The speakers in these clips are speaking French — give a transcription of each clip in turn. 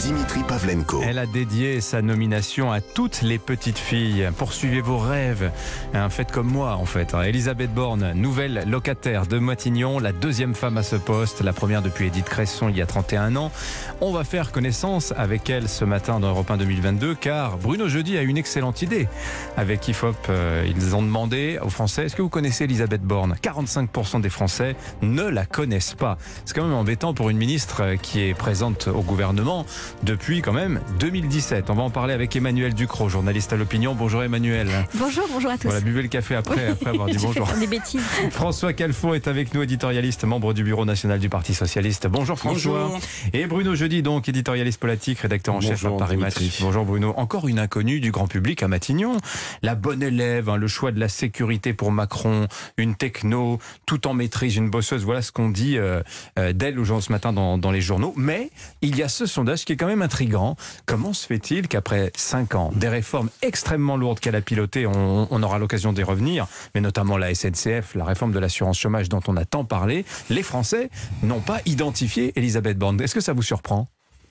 Dimitri Pavlenko. Elle a dédié sa nomination à toutes les petites filles. Poursuivez vos rêves. Faites comme moi, en fait. Elisabeth Borne, nouvelle locataire de Matignon, la deuxième femme à ce poste, la première depuis Édith Cresson il y a 31 ans. On va faire connaissance avec elle ce matin dans Europe 1 2022, car Bruno Jeudi a une excellente idée. Avec IFOP, ils ont demandé aux Français, est-ce que vous connaissez Elisabeth Borne ? 45% des Français ne la connaissent pas. C'est quand même embêtant pour une ministre qui est présente au gouvernement depuis quand même 2017. On va en parler avec Emmanuel Ducrot, journaliste à l'Opinion. Bonjour Emmanuel. Bonjour à tous. Voilà, buvez le café après avoir dit bonjour. Des bêtises. François Calfon est avec nous, éditorialiste, membre du bureau national du Parti Socialiste. Bonjour François. Bonjour. Et Bruno Jeudi, donc éditorialiste politique, rédacteur en chef à Paris Match. Bonjour Bruno. Encore une inconnue du grand public à Matignon. La bonne élève, le choix de la sécurité pour Macron, une techno, tout en maîtrise, une bosseuse. Voilà ce qu'on dit d'elle ce matin dans les journaux. Mais il y a ce sondage qui est quand même intriguant. Comment se fait-il qu'après 5 ans, des réformes extrêmement lourdes qu'elle a pilotées, on aura l'occasion d'y revenir, mais notamment la SNCF, la réforme de l'assurance chômage dont on a tant parlé, les Français n'ont pas identifié Elisabeth Borne. Est-ce que ça vous surprend ?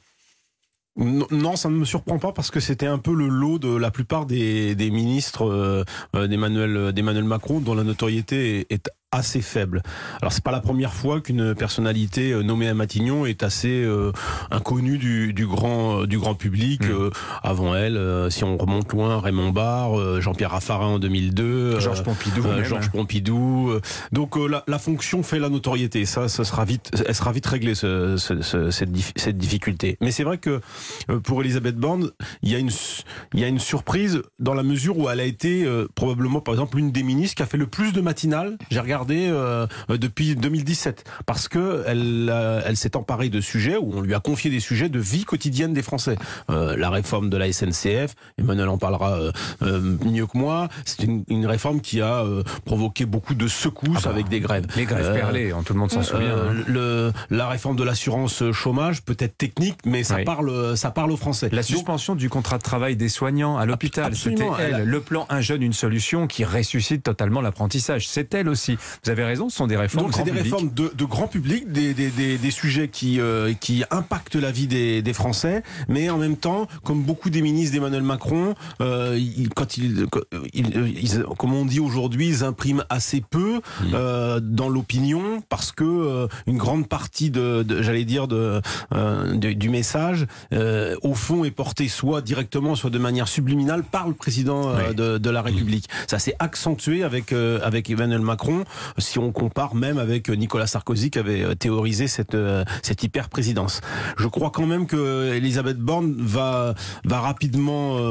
Non, ça ne me surprend pas parce que c'était un peu le lot de la plupart des ministres d'Emmanuel Macron, dont la notoriété est assez faible. Alors c'est pas la première fois qu'une personnalité nommée à Matignon est assez inconnue du grand public. Avant elle, si on remonte loin, Raymond Barre, Jean-Pierre Raffarin en 2002, Georges Pompidou. Donc la fonction fait la notoriété. Elle sera vite réglée cette difficulté. Mais c'est vrai que pour Elisabeth Borne, il y a une surprise dans la mesure où elle a été probablement, par exemple, l'une des ministres qui a fait le plus de matinales. J'ai regardé depuis 2017 parce que elle s'est emparée de sujets où on lui a confié des sujets de vie quotidienne des Français. La réforme de la SNCF, Emmanuel en parlera mieux que moi. C'est une réforme qui a provoqué beaucoup de secousses avec des grèves. Les grèves perlées, tout le monde s'en souvient. La réforme de l'assurance chômage peut être technique, mais ça parle aux Français. La suspension du contrat de travail des soignants à l'hôpital, c'était elle. Le plan Un jeune, une solution qui ressuscite totalement l'apprentissage. C'est elle aussi. Vous avez raison, ce sont des réformes donc c'est des réformes de grand public, des sujets qui impactent la vie des Français, mais en même temps, comme beaucoup des ministres d'Emmanuel Macron, comme on dit aujourd'hui, ils impriment assez peu dans l'opinion parce que une grande partie du message, au fond, est porté soit directement, soit de manière subliminale par le président de la République. Ça s'est accentué avec Emmanuel Macron. Si on compare même avec Nicolas Sarkozy qui avait théorisé cette hyper-présidence. Je crois quand même que Elisabeth Borne va rapidement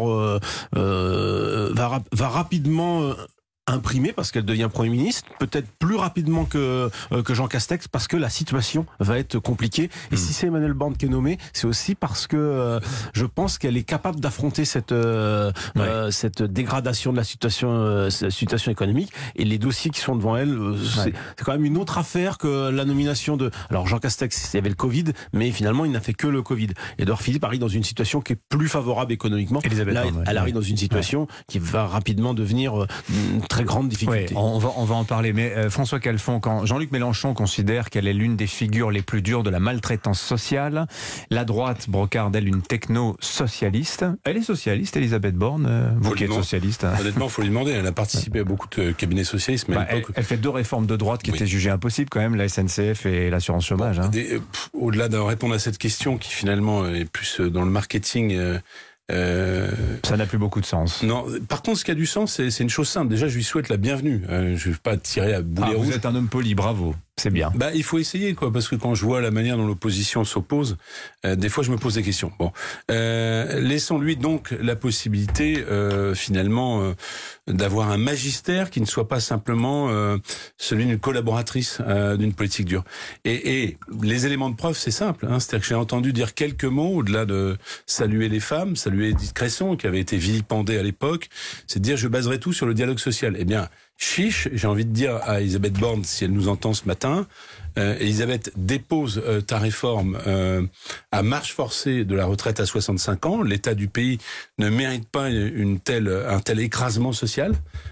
imprimée parce qu'elle devient Premier ministre, peut-être plus rapidement que Jean Castex parce que la situation va être compliquée. Et si c'est Emmanuel Borne qui est nommé, c'est aussi parce que je pense qu'elle est capable d'affronter cette dégradation de la situation économique. Et les dossiers qui sont devant elle, c'est quand même une autre affaire que la nomination de... Alors Jean Castex, il y avait le Covid, mais finalement il n'a fait que le Covid. Édouard Philippe arrive dans une situation qui est plus favorable économiquement. Elle arrive dans une situation qui va rapidement devenir très grande difficulté. On va en parler, mais François Calfon, quand Jean-Luc Mélenchon considère qu'elle est l'une des figures les plus dures de la maltraitance sociale, la droite brocarde, elle, une techno-socialiste. Elle est socialiste, Elisabeth Borne, vous qui êtes socialiste. Honnêtement, il faut lui demander, elle a participé à beaucoup de cabinets socialistes. Mais elle fait 2 réformes de droite qui étaient jugées impossibles quand même, la SNCF et l'assurance chômage. Au-delà de répondre à cette question qui finalement est plus dans le marketing... ça n'a plus beaucoup de sens. Non. Par contre, ce qui a du sens, c'est une chose simple. Déjà, je lui souhaite la bienvenue. Je ne vais pas tirer à boulet rouge. Vous êtes un homme poli, bravo. C'est bien. Il faut essayer, parce que quand je vois la manière dont l'opposition s'oppose, des fois je me pose des questions. Laissons-lui donc la possibilité, finalement, d'avoir un magistère qui ne soit pas simplement celui d'une collaboratrice d'une politique dure. Et les éléments de preuve, c'est simple. C'est-à-dire que j'ai entendu dire quelques mots, au-delà de saluer les femmes, saluer Édith Cresson, qui avait été vilipendée à l'époque, c'est de dire je baserai tout sur le dialogue social. Eh bien, chiche, j'ai envie de dire à Elisabeth Borne, si elle nous entend ce matin, Elisabeth, dépose ta réforme à marche forcée de la retraite à 65 ans. L'état du pays ne mérite pas un tel écrasement social.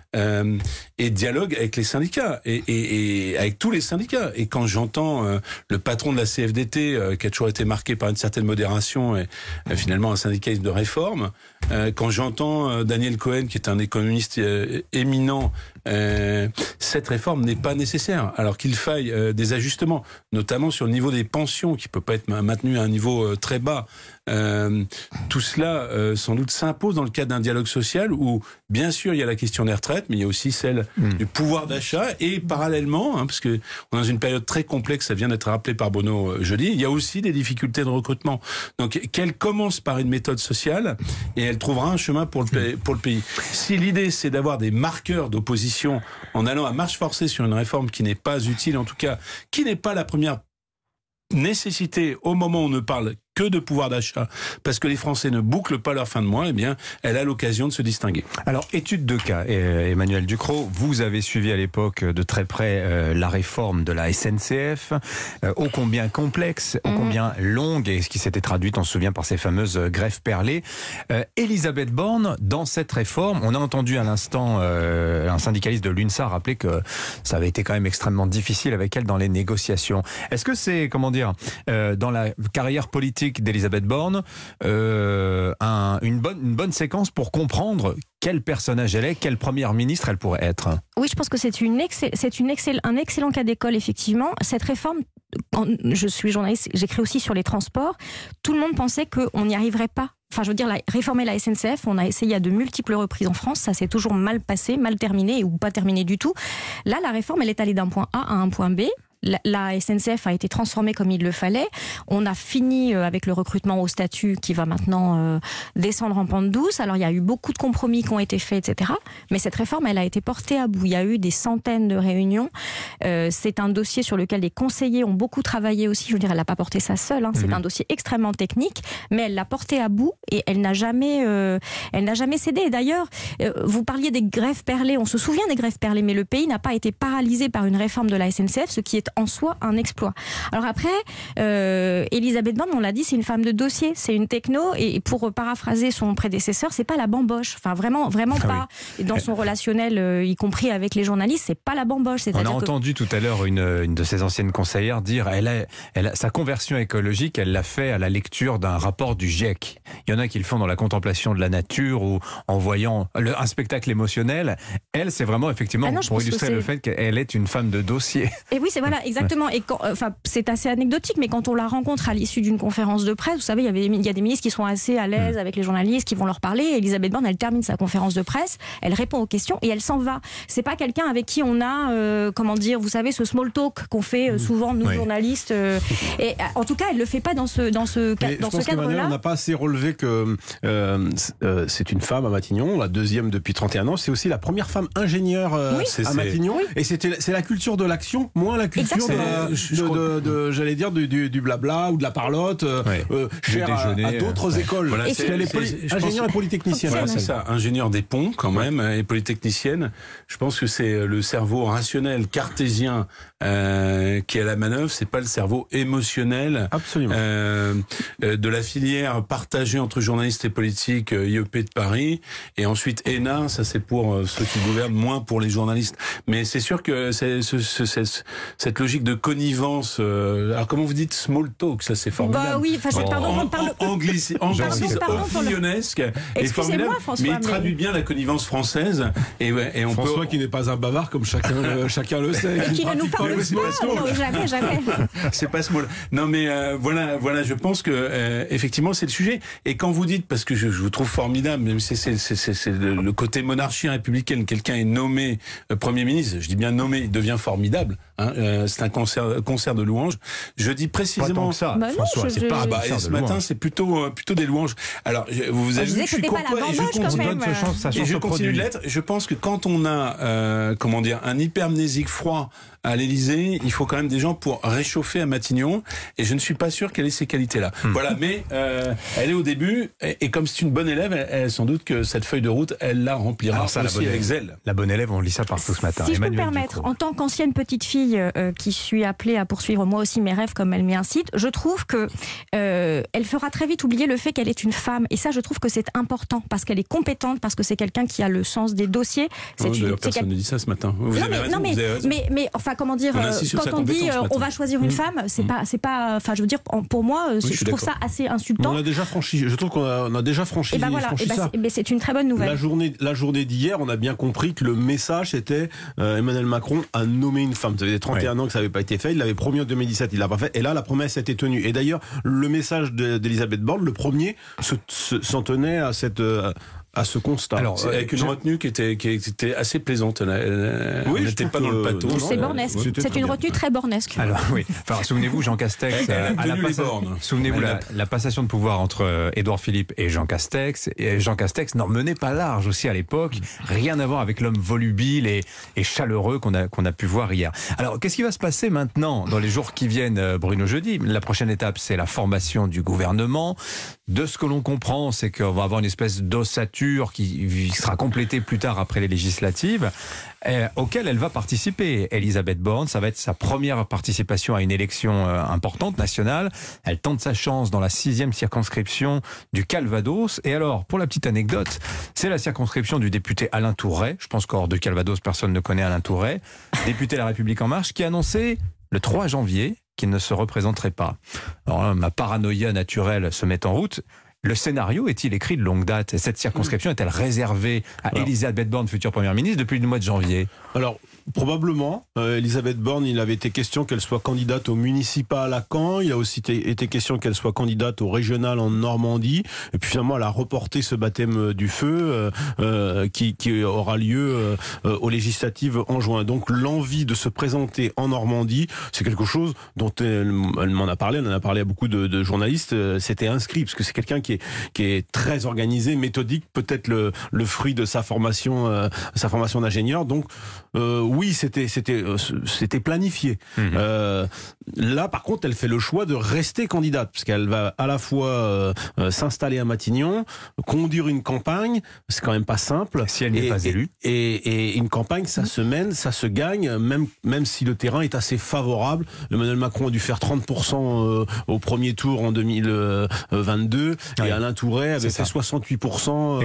et dialogue avec les syndicats et avec tous les syndicats. Et quand j'entends le patron de la CFDT qui a toujours été marqué par une certaine modération et finalement un syndicaliste de réforme, quand j'entends Daniel Cohen qui est un économiste éminent, cette réforme n'est pas nécessaire, alors qu'il faille des ajustements, notamment sur le niveau des pensions qui peut pas être maintenu à un niveau très bas. Tout cela sans doute s'impose dans le cadre d'un dialogue social où bien sûr il y a la question des retraites, mais il y a aussi celle du pouvoir d'achat et parallèlement, parce que on est dans une période très complexe, ça vient d'être rappelé par Bruno jeudi, il y a aussi des difficultés de recrutement. Donc qu'elle commence par une méthode sociale et elle trouvera un chemin pour le pays. Si l'idée c'est d'avoir des marqueurs d'opposition en allant à marche forcée sur une réforme qui n'est pas utile, en tout cas qui n'est pas la première nécessité au moment où on ne parle que de pouvoir d'achat, parce que les Français ne bouclent pas leur fin de mois, eh bien, elle a l'occasion de se distinguer. Alors, étude de cas, Emmanuel Ducrot, vous avez suivi à l'époque de très près la réforme de la SNCF, ô combien complexe, ô combien longue, et ce qui s'était traduit, on se souvient, par ces fameuses grèves perlées. Elisabeth Borne, dans cette réforme, on a entendu à l'instant un syndicaliste de l'UNSA rappeler que ça avait été quand même extrêmement difficile avec elle dans les négociations. Est-ce que c'est, comment dire, dans la carrière politique d'Elisabeth Borne, une bonne séquence pour comprendre quel personnage elle est, quelle première ministre elle pourrait être? Oui, je pense que c'est un excellent cas d'école, effectivement. Cette réforme, je suis journaliste, j'écris aussi sur les transports, tout le monde pensait qu'on n'y arriverait pas. Enfin, je veux dire, réformer la SNCF, on a essayé à de multiples reprises en France, ça s'est toujours mal passé, mal terminé ou pas terminé du tout. Là, la réforme, elle est allée d'un point A à un point B. La SNCF a été transformée comme il le fallait. On a fini avec le recrutement au statut qui va maintenant descendre en pente douce. Alors il y a eu beaucoup de compromis qui ont été faits, etc. Mais cette réforme, elle a été portée à bout. Il y a eu des centaines de réunions. C'est un dossier sur lequel les conseillers ont beaucoup travaillé aussi. Je veux dire, elle n'a pas porté ça seule. C'est un dossier extrêmement technique, mais elle l'a porté à bout et elle n'a jamais cédé. Et d'ailleurs, vous parliez des grèves perlées. On se souvient des grèves perlées, mais le pays n'a pas été paralysé par une réforme de la SNCF, ce qui est en soi un exploit. Alors après, Elisabeth Borne, on l'a dit, c'est une femme de dossier, c'est une techno, et pour paraphraser son prédécesseur, c'est pas la bamboche. Enfin, vraiment pas. Et dans son relationnel, y compris avec les journalistes, c'est pas la bamboche. On a entendu tout à l'heure une de ses anciennes conseillères dire, sa conversion écologique, elle l'a fait à la lecture d'un rapport du GIEC. Il y en a qui le font dans la contemplation de la nature ou en voyant un spectacle émotionnel. Elle, c'est vraiment effectivement pour illustrer le fait qu'elle est une femme de dossier. Et oui, c'est voilà, exactement. Et c'est assez anecdotique, mais quand on la rencontre à l'issue d'une conférence de presse, vous savez, il y a des ministres qui sont assez à l'aise avec les journalistes, qui vont leur parler. Elisabeth Borne, elle termine sa conférence de presse, elle répond aux questions et elle s'en va. C'est pas quelqu'un avec qui on a, vous savez, ce small talk qu'on fait souvent nous journalistes. Et en tout cas, elle le fait pas dans ce cadre-là. On n'a pas assez relevé que c'est une femme à Matignon, la deuxième depuis 31 ans. C'est aussi la première femme ingénieure à Matignon. Oui. Et c'est la culture de l'action, moins la culture j'allais dire du blabla ou de la parlotte, chère à d'autres écoles. Voilà, elle est ingénieure et polytechnicienne. Voilà, c'est ça, ingénieure des ponts quand même et polytechnicienne. Je pense que c'est le cerveau rationnel cartésien qui est à la manœuvre, c'est pas le cerveau émotionnel. Absolument. De la filière partagée entre journalistes et politiques IEP de Paris et ensuite ENA, ça c'est pour ceux qui gouvernent, moins pour les journalistes. Mais c'est sûr que cette logique de connivence, alors comment vous dites small talk, ça c'est formidable. Bah oui, anglicisme lyonnesque est formidable, mais il traduit bien la connivence française. Et François qui n'est pas un bavard comme chacun le sait. Qui ne nous parle pas, jamais. C'est pas small. Non mais voilà, je pense que effectivement c'est le sujet. Et quand vous dites, parce que je vous trouve formidable, même si c'est le côté monarchie républicaine, quelqu'un est nommé Premier ministre, je dis bien nommé, il devient formidable. C'est un concert de louanges. Je dis précisément ça. Bah François, non, c'est pas ce matin, c'est plutôt des louanges. Alors, vous avez vu, je suis courtois et je continue de l'être. Je pense que quand on a, un hypermnésique froid à l'Élysée, il faut quand même des gens pour réchauffer à Matignon, et je ne suis pas sûr qu'elle ait ces qualités-là. Voilà, mais elle est au début, et comme c'est une bonne élève, elle, sans doute que cette feuille de route, elle la remplira aussi avec zèle. La bonne élève, on lit ça partout ce matin. Si je peux me Emmanuel permettre, Ducrot. en tant qu'ancienne petite fille qui suis appelée à poursuivre moi aussi mes rêves, comme elle m'y incite, je trouve que elle fera très vite oublier le fait qu'elle est une femme. Et ça, je trouve que c'est important, parce qu'elle est compétente, parce que c'est quelqu'un qui a le sens des dossiers. D'ailleurs, personne ne dit ça ce matin. Vous avez raison. Mais enfin, comment dire, quand on dit on va choisir une femme, c'est pas, enfin, je veux dire, pour moi, je trouve ça assez insultant. On a déjà franchi, je trouve qu'on a déjà franchi, et ben voilà, ça. Mais c'est une très bonne nouvelle. La journée d'hier, on a bien compris que le message était Emmanuel Macron a nommé une femme. Ça faisait 31 ans que ça n'avait pas été fait. Il l'avait promis en 2017, il l'a pas fait. Et là, la promesse a été tenue. Et d'ailleurs, le message d'Elisabeth Borne, le premier, s'en tenait à ce constat. Alors, avec une retenue qui était assez plaisante. Elle n'était pas dans le pâteau. C'est bornesque. C'est une retenue très bornesque. Alors oui, enfin, souvenez-vous, Jean Castex, souvenez-vous la passation de pouvoir entre Édouard Philippe et Jean Castex. Et Jean Castex n'en menait pas large aussi à l'époque. Rien à voir avec l'homme volubile et chaleureux qu'on a pu voir hier. Alors, qu'est-ce qui va se passer maintenant dans les jours qui viennent, Bruno Jeudi? La prochaine étape, c'est la formation du gouvernement. De ce que l'on comprend, c'est qu'on va avoir une espèce d'ossature qui sera complétée plus tard après les législatives, auquel elle va participer. Elisabeth Borne, ça va être sa première participation à une élection importante, nationale. Elle tente sa chance dans la 6e circonscription du Calvados. Et alors, pour la petite anecdote, c'est la circonscription du député Alain Tourret. Je pense qu'hors de Calvados, personne ne connaît Alain Tourret, député de La République En Marche, qui a annoncé le 3 janvier qu'il ne se représenterait pas. Alors là, ma paranoïa naturelle se met en route. Le scénario est-il écrit de longue date? Cette circonscription est-elle réservée à Elisabeth Borne, future première ministre, depuis le mois de janvier? Alors, probablement. Elisabeth Borne, il avait été question qu'elle soit candidate au municipal à Caen. Il a aussi été question qu'elle soit candidate au régional en Normandie. Et puis finalement, elle a reporté ce baptême du feu qui aura lieu aux législatives en juin. Donc l'envie de se présenter en Normandie, c'est quelque chose dont elle m'en a parlé. On en a parlé à beaucoup de journalistes. C'était inscrit parce que c'est quelqu'un qui est très organisé, méthodique, peut-être le fruit de sa formation d'ingénieur. Donc oui, c'était planifié. Là, par contre, elle fait le choix de rester candidate, parce qu'elle va à la fois s'installer à Matignon, conduire une campagne, c'est quand même pas simple. Si elle n'est pas élue. Et une campagne, ça se mène, ça se gagne, même si le terrain est assez favorable. Emmanuel Macron a dû faire 30% au premier tour en 2022, et Alain Tourret avait fait 68% en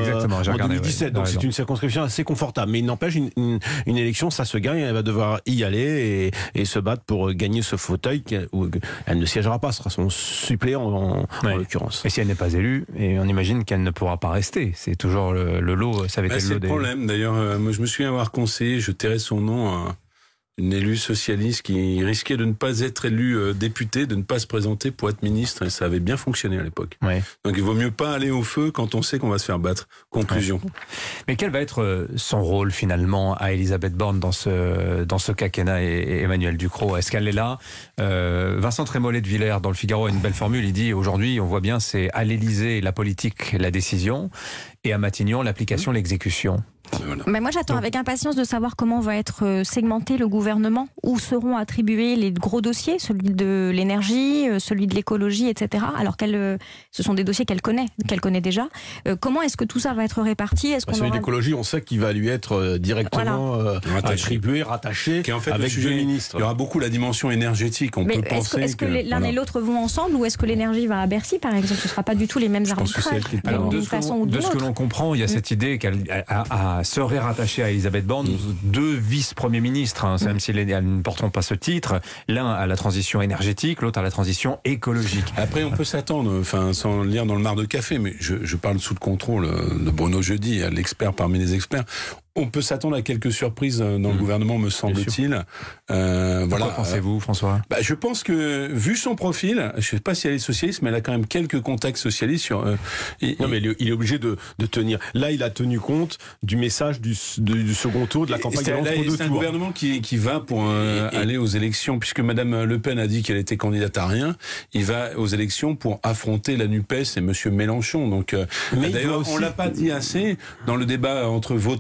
2017. Donc c'est une circonscription assez confortable. Mais il n'empêche, une élection, ça se gagne, elle va devoir y aller et se battre pour gagner ce fauteuil où elle ne siégera pas, ce sera son suppléant en l'occurrence. Et si elle n'est pas élue, et on imagine qu'elle ne pourra pas rester, c'est toujours le lot, ça avait été le lot c'est le problème d'ailleurs, moi je me souviens avoir conseillé, je tairai son nom, une élue socialiste qui risquait de ne pas être élue députée, de ne pas se présenter pour être ministre, et ça avait bien fonctionné à l'époque. Donc il vaut mieux pas aller au feu quand on sait qu'on va se faire battre. Conclusion. Mais quel va être son rôle finalement à Elisabeth Borne dans ce quinquennat et Emmanuel Ducrot? Est-ce qu'elle est là? Vincent Trémollet de Villers dans le Figaro a une belle formule, il dit aujourd'hui on voit bien c'est à l'Élysée la politique, la décision, et à Matignon l'application, l'exécution. Voilà. Mais moi j'attends avec impatience de savoir comment va être segmenté le gouvernement, où seront attribués les gros dossiers, celui de l'énergie, celui de l'écologie, etc. Alors ce sont des dossiers qu'elle connaît déjà. Comment est-ce que tout ça va être réparti? Celui de l'écologie, on sait qu'il va lui être directement attribué, rattaché, en fait, avec deux ministres. Il y aura beaucoup la dimension énergétique. On peut penser est-ce que l'un et l'autre vont ensemble, ou est-ce que l'énergie va à Bercy par exemple? Ce ne sera pas du tout les mêmes arbitrages. De ce que l'on comprend, il y a cette idée qu'elle serait rattachée à Elisabeth Borne, deux vice-premiers ministres, même si elles ne porteront pas ce titre, l'un à la transition énergétique, l'autre à la transition écologique. Après, on peut s'attendre, sans lire dans le mar de café, mais je parle sous le contrôle de Bruno Jeudi, l'expert parmi les experts. On peut s'attendre à quelques surprises dans le gouvernement, me semble-t-il. Pourquoi pensez-vous, François? Je pense que, vu son profil, je ne sais pas si elle est socialiste, mais elle a quand même quelques contacts socialistes. Non, mais il est obligé de tenir. Là, il a tenu compte du message du second tour, de la campagne de l'entre-deux tours. C'est un gouvernement qui va pour aller aux élections, puisque Madame Le Pen a dit qu'elle était candidate à rien. Il va aux élections pour affronter la NUPES et Monsieur Mélenchon. Donc, d'ailleurs, on l'a pas dit assez dans le débat entre Vautrin,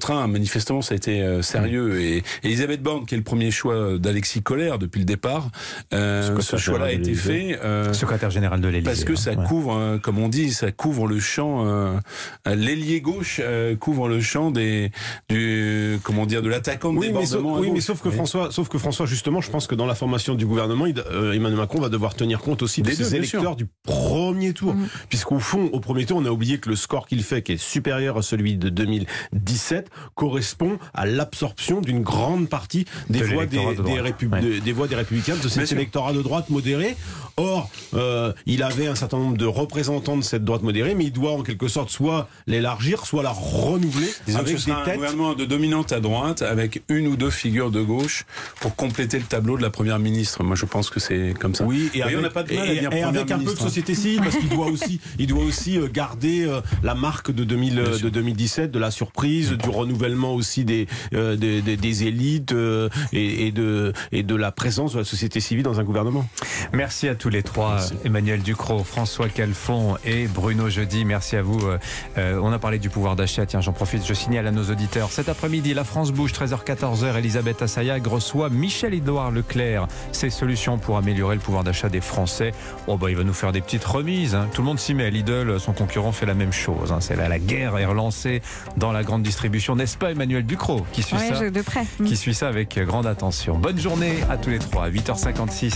manifestement, ça a été sérieux. Et Elisabeth Borne, qui est le premier choix d'Alexis Collère depuis le départ, ce choix-là a été fait. Secrétaire général de l'Élysée. Parce que ça couvre, comme on dit, ça couvre le champ. L'ailier gauche couvre le champ de l'attaquant de débordement. Mais sauf que François, justement, je pense que dans la formation du gouvernement, Emmanuel Macron va devoir tenir compte aussi de ses électeurs du premier tour. Puisqu'au fond, au premier tour, on a oublié que le score qu'il fait, qui est supérieur à celui de 2017, correspond à l'absorption d'une grande partie des voix des Républicains, de cet électorat de droite modéré. Or, il avait un certain nombre de représentants de cette droite modérée, mais il doit en quelque sorte soit l'élargir, soit la renouveler. Disons avec que ce sera un gouvernement de dominante à droite, avec une ou deux figures de gauche pour compléter le tableau de la première ministre. Moi, je pense que c'est comme ça. Oui, et on n'a pas de mal à dire avec un peu de société civile, parce qu'il doit aussi garder la marque de 2017, de la surprise, du renouvellement aussi des élites et de la présence de la société civile dans un gouvernement. Merci à tous les trois. Merci. Emmanuel Ducrot, François Calfon et Bruno Jeudi. Merci à vous. On a parlé du pouvoir d'achat. Tiens, j'en profite, je signale à nos auditeurs. Cet après-midi, la France bouge, 13h-14h. Elisabeth Assayag reçoit Michel-Édouard Leclerc. Ses solutions pour améliorer le pouvoir d'achat des Français. Il va nous faire des petites remises. Tout le monde s'y met. Lidl, son concurrent, fait la même chose. C'est là, la guerre est relancée dans la grande distribution. N'est-ce pas, Emmanuel Ducrot, qui suit ça de près. Qui suit ça avec grande attention. Bonne journée à tous les trois. 8h56.